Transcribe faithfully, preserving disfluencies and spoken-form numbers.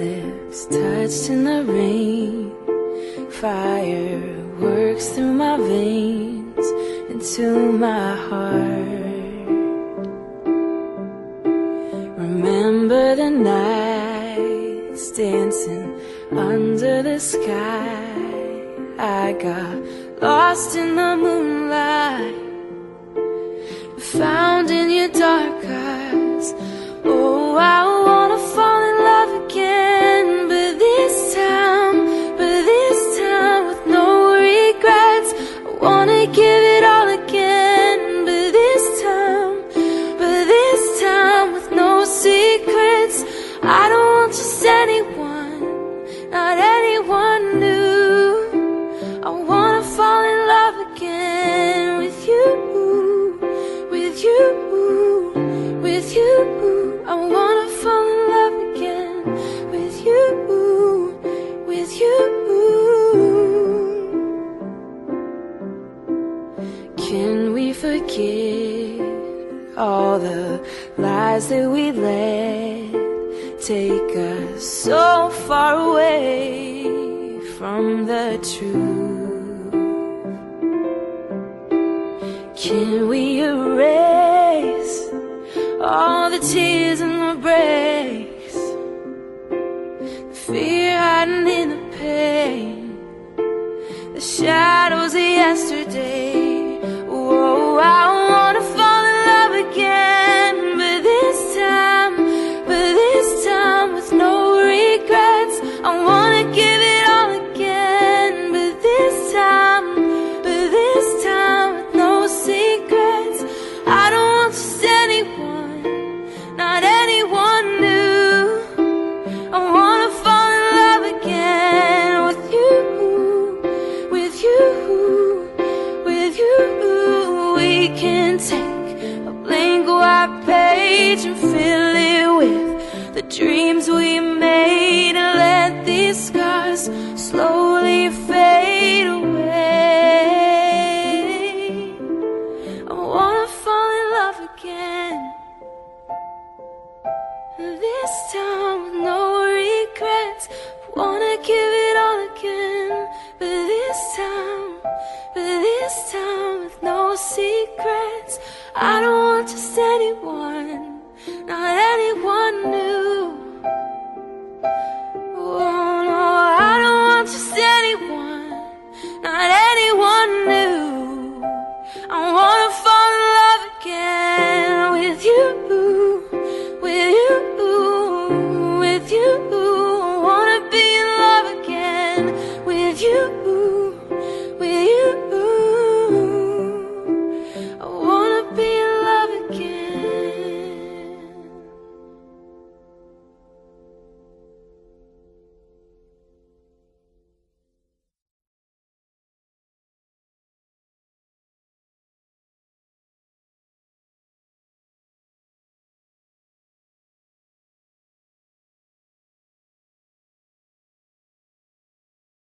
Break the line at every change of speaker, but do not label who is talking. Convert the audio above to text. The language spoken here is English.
lips touched in the rain. Fire works through my veins into my heart. Remember the nights dancing under the sky. I got lost in the moonlight, found in your dark eyes. Oh, I wanna fall in love again, but this time, but this time with no regrets. I wanna give it all again, but this time, but this time with no secrets. I don't want just anyone, not anyone new. I wanna fall in love again with you, with you, with you. I wanna fall in love again with you, with you. Can we forget all the lies that we let take us so far away from the truth? Can we erase all the tears and the breaks, the fear hiding in the pain, the shadows of yesterday? Oh, I wanna fall in love again, but this time, but this time with no regrets. I wanna give it all again, but this time, but this time with no secrets. I don't want just anyone, not anyone new. I wanna fall in love again with you, with you, with you. We can take a blank white page and fill it with the dreams we made, and let these scars slowly fade away. I wanna fall in love again, this time with no regrets. Wanna give it all again, but this time, but this time with no secrets. I don't